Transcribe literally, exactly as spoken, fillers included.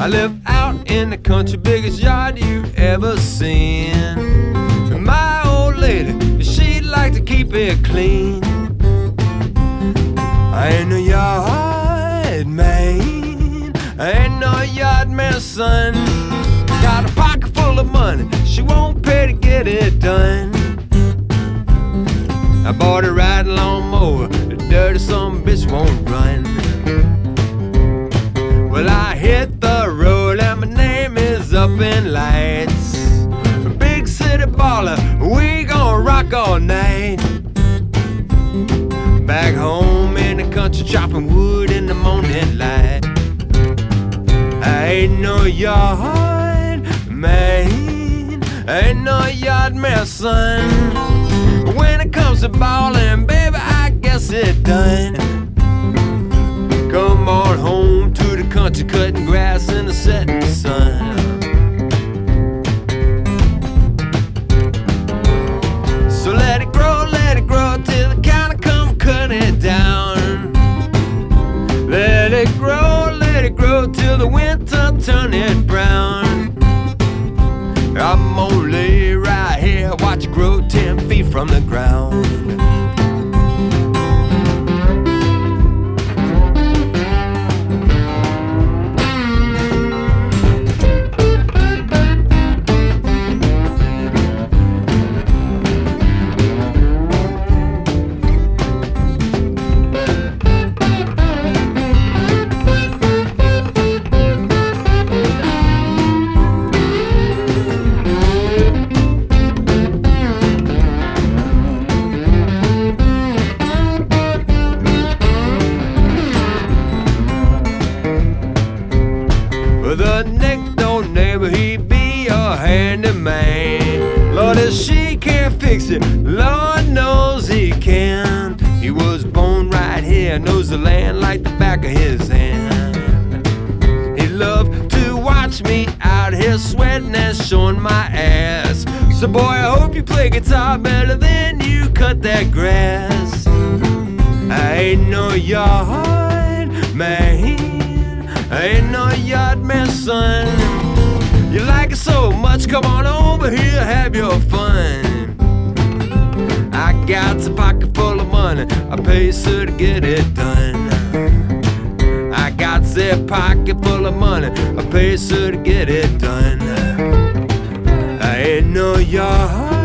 I live out in the country, biggest yard you've ever seen. And my old lady, she'd like to keep it clean. I ain't no yard man, I ain't no yard man, son. Got a pocket full of money, she won't pay to get it done. I bought a riding lawnmower, the dirty son of a bitch won't run. Well, I hit the road and my name is up in lights. A big city baller, we gon' rock all night. Back home in the country, chopping wood in the morning light. I ain't no yard man, I ain't no yard man, son. But when it comes to ballin', baby, I guess it done. Come on home to the country, cutting grass in the setting sun. So let it grow, let it grow till the counter come cut it down. Let it grow, let it grow till the winter turn it brown. I'm gonna lay right here, watch it grow ten feet from the ground. The next door neighbor, he be your handyman. Lord, if she can't fix it, Lord knows he can. He was born right here, knows the land like the back of his hand. He loved to watch me out here sweating and showing my ass. So boy, I hope you play guitar better than you cut that grass. I ain't no yard man, I ain't no yard man, son. You like it so much, come on over here, have your fun. I got a pocket full of money, I pay so to get it done. I got a pocket full of money, I pay so to get it done. I ain't no yard